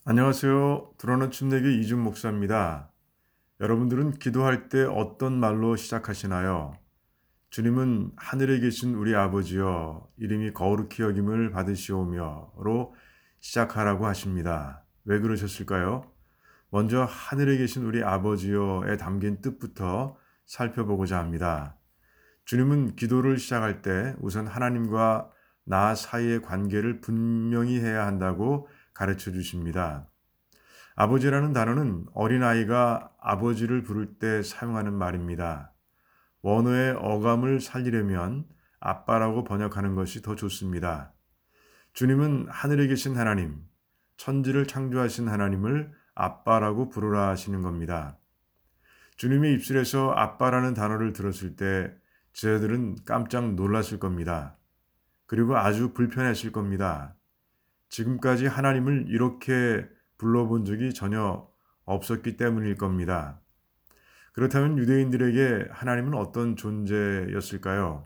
안녕하세요. 드러는 춘내교 이준 목사입니다. 여러분들은 기도할 때 어떤 말로 시작하시나요? 주님은 하늘에 계신 우리 아버지여 이름이 거룩히 여김을 받으시오며로 시작하라고 하십니다. 왜 그러셨을까요? 먼저 하늘에 계신 우리 아버지여에 담긴 뜻부터 살펴보고자 합니다. 주님은 기도를 시작할 때 우선 하나님과 나 사이의 관계를 분명히 해야 한다고 가르쳐 주십니다. 아버지라는 단어는 어린아이가 아버지를 부를 때 사용하는 말입니다. 원어의 어감을 살리려면 아빠라고 번역하는 것이 더 좋습니다. 주님은 하늘에 계신 하나님, 천지를 창조하신 하나님을 아빠라고 부르라 하시는 겁니다. 주님의 입술에서 아빠라는 단어를 들었을 때 저희들은 깜짝 놀랐을 겁니다. 그리고 아주 불편했을 겁니다. 지금까지 하나님을 이렇게 불러본 적이 전혀 없었기 때문일 겁니다. 그렇다면 유대인들에게 하나님은 어떤 존재였을까요?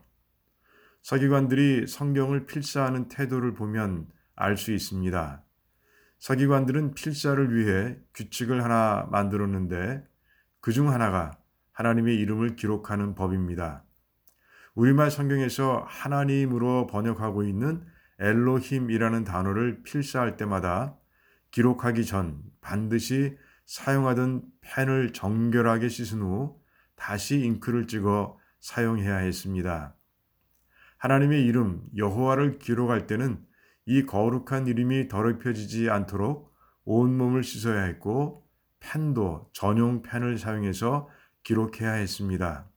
서기관들이 성경을 필사하는 태도를 보면 알 수 있습니다. 서기관들은 필사를 위해 규칙을 하나 만들었는데 그 중 하나가 하나님의 이름을 기록하는 법입니다. 우리말 성경에서 하나님으로 번역하고 있는 엘로힘이라는 단어를 필사할 때마다 기록하기 전 반드시 사용하던 펜을 정결하게 씻은 후 다시 잉크를 찍어 사용해야 했습니다. 하나님의 이름 여호와를 기록할 때는 이 거룩한 이름이 더럽혀지지 않도록 온몸을 씻어야 했고 펜도 전용 펜을 사용해서 기록해야 했습니다.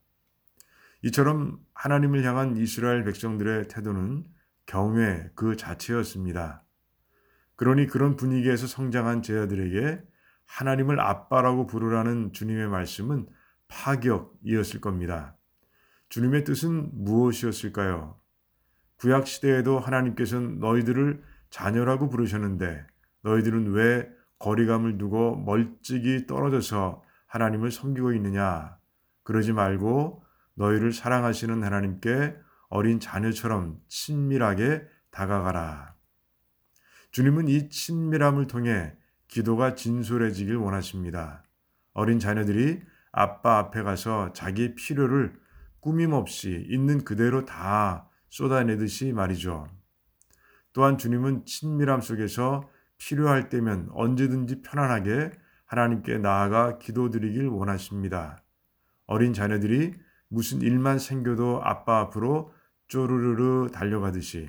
이처럼 하나님을 향한 이스라엘 백성들의 태도는 경외 그 자체였습니다. 그러니 그런 분위기에서 성장한 제자들에게 하나님을 아빠라고 부르라는 주님의 말씀은 파격이었을 겁니다. 주님의 뜻은 무엇이었을까요? 구약 시대에도 하나님께서는 너희들을 자녀라고 부르셨는데 너희들은 왜 거리감을 두고 멀찍이 떨어져서 하나님을 섬기고 있느냐? 그러지 말고 너희를 사랑하시는 하나님께 어린 자녀처럼 친밀하게 다가가라. 주님은 이 친밀함을 통해 기도가 진솔해지길 원하십니다. 어린 자녀들이 아빠 앞에 가서 자기의 필요를 꾸밈없이 있는 그대로 다 쏟아내듯이 말이죠. 또한 주님은 친밀함 속에서 필요할 때면 언제든지 편안하게 하나님께 나아가 기도드리길 원하십니다. 어린 자녀들이 무슨 일만 생겨도 아빠 앞으로 쪼르르르 달려가듯이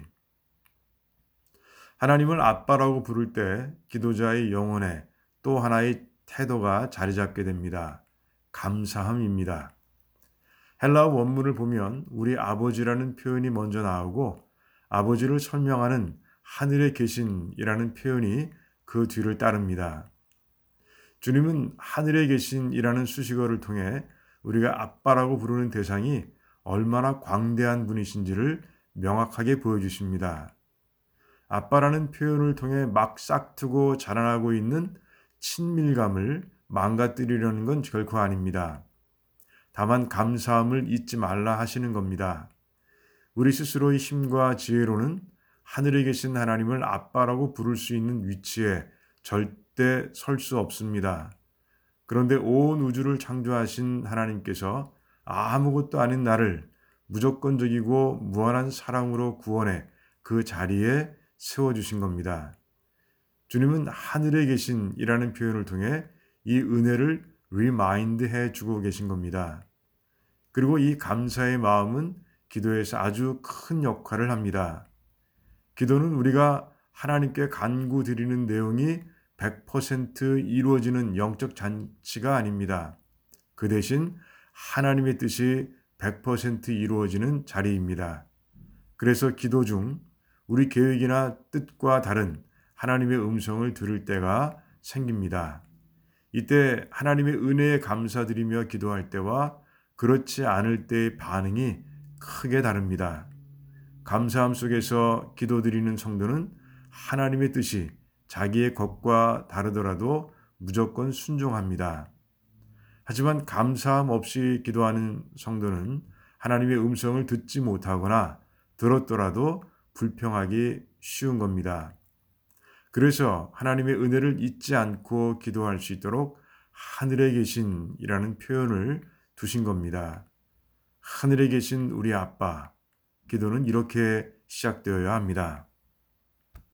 하나님을 아빠라고 부를 때 기도자의 영혼에 또 하나의 태도가 자리 잡게 됩니다. 감사함입니다. 헬라어 원문을 보면 우리 아버지라는 표현이 먼저 나오고 아버지를 설명하는 하늘에 계신이라는 표현이 그 뒤를 따릅니다. 주님은 하늘에 계신이라는 수식어를 통해 우리가 아빠라고 부르는 대상이 얼마나 광대한 분이신지를 명확하게 보여주십니다. 아빠라는 표현을 통해 막 싹트고 자라나고 있는 친밀감을 망가뜨리려는 건 결코 아닙니다. 다만 감사함을 잊지 말라 하시는 겁니다. 우리 스스로의 힘과 지혜로는 하늘에 계신 하나님을 아빠라고 부를 수 있는 위치에 절대 설 수 없습니다. 그런데 온 우주를 창조하신 하나님께서 아무것도 아닌 나를 무조건적이고 무한한 사랑으로 구원해 그 자리에 세워주신 겁니다. 주님은 하늘에 계신이라는 표현을 통해 이 은혜를 리마인드 해주고 계신 겁니다. 그리고 이 감사의 마음은 기도에서 아주 큰 역할을 합니다. 기도는 우리가 하나님께 간구드리는 내용이 100% 이루어지는 영적 잔치가 아닙니다. 그 대신 하나님의 뜻이 100% 이루어지는 자리입니다. 그래서 기도 중 우리 계획이나 뜻과 다른 하나님의 음성을 들을 때가 생깁니다. 이때 하나님의 은혜에 감사드리며 기도할 때와 그렇지 않을 때의 반응이 크게 다릅니다. 감사함 속에서 기도드리는 성도는 하나님의 뜻이 자기의 것과 다르더라도 무조건 순종합니다. 하지만 감사함 없이 기도하는 성도는 하나님의 음성을 듣지 못하거나 들었더라도 불평하기 쉬운 겁니다. 그래서 하나님의 은혜를 잊지 않고 기도할 수 있도록 하늘에 계신이라는 표현을 두신 겁니다. 하늘에 계신 우리 아빠, 기도는 이렇게 시작되어야 합니다.